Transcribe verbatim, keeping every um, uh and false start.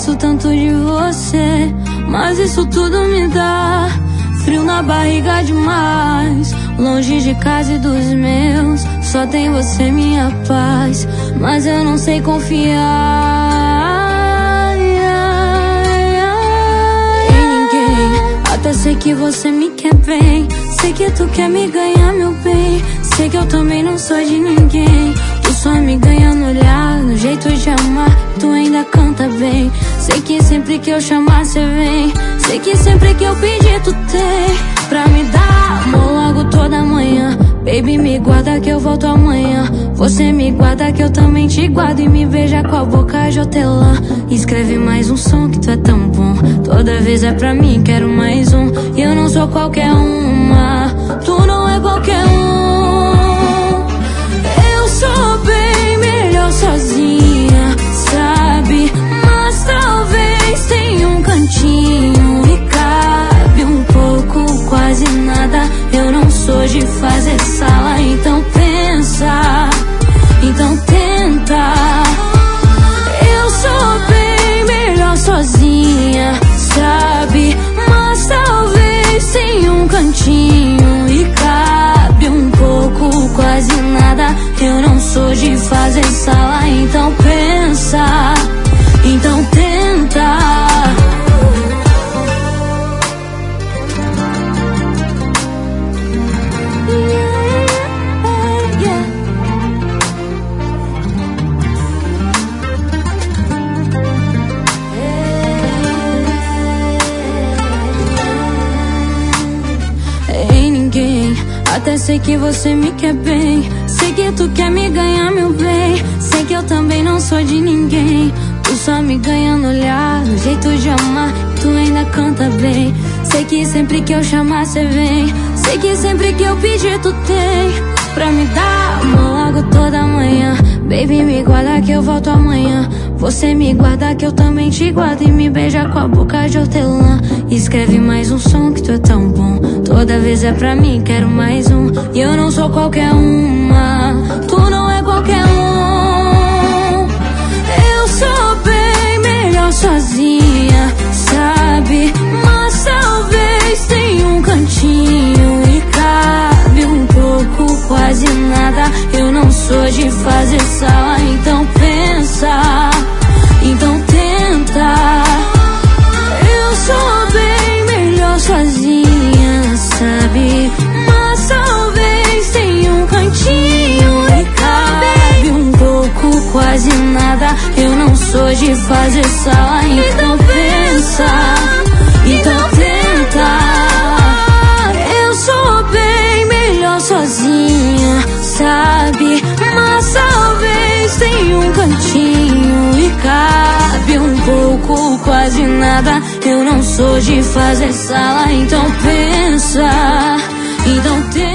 gosto tanto de você, mas isso tudo me dá frio na barriga demais. Longe de casa e dos meus, só tem você minha paz. Mas eu não sei confiar em ninguém. Até sei que você me quer bem, sei que tu quer me ganhar, meu bem. Sei que eu também não sou de ninguém. Tu só me ganha no olhar, no jeito de amar, tu ainda canta bem. Sei que sempre que eu chamar cê vem, sei que sempre que eu pedir tu tem pra me dar amor logo toda manhã. Baby, me guarda que eu volto amanhã. Você me guarda que eu também te guardo, e me beija com a boca de hortelã. Escreve mais um som que tu é tão bom, toda vez é pra mim, quero mais um. E eu não sou qualquer uma, tu não é qualquer um. Eu sou bem melhor sozinha, sabe? Mas talvez tenha um cantinho e cabe um pouco, quase nada. Eu não sou de fazer sala, então pensa, então tenta. Eu sou bem melhor sozinha, sabe? Mas talvez tenha um cantinho e cabe um pouco, quase nada. Eu não sou de fazer sala, então pensa, então tenta. Até sei que você me quer bem, sei que tu quer me ganhar, meu bem. Sei que eu também não sou de ninguém. Tu só me ganha no olhar, no jeito de amar, tu ainda canta bem. Sei que sempre que eu chamar cê vem, sei que sempre que eu pedir tu tem pra me dar amor logo toda manhã. Baby, me guarda que eu volto amanhã. Você me guarda que eu também te guardo, e me beija com a boca de hortelã. Escreve mais um som que tu é tão bom, toda vez é pra mim, quero mais um. E eu não sou qualquer uma, tu não é qualquer um. Eu sou bem melhor sozinha, sabe? Mas talvez tenha um cantinho e cabe um pouco, quase nada. Eu não sou de fazer sala, então pensa, então tenta. Eu sou bem melhor sozinha, sabe? Mas talvez tenha um cantinho e cabe um pouco, quase nada. Eu não sou de fazer sala, então pensa, então tenta. Eu sou bem melhor sozinha, sabe? Mas talvez tenha um cantinho e cabe um pouco, quase nada. Eu não sou de fazer sala, então pensa, então tenta.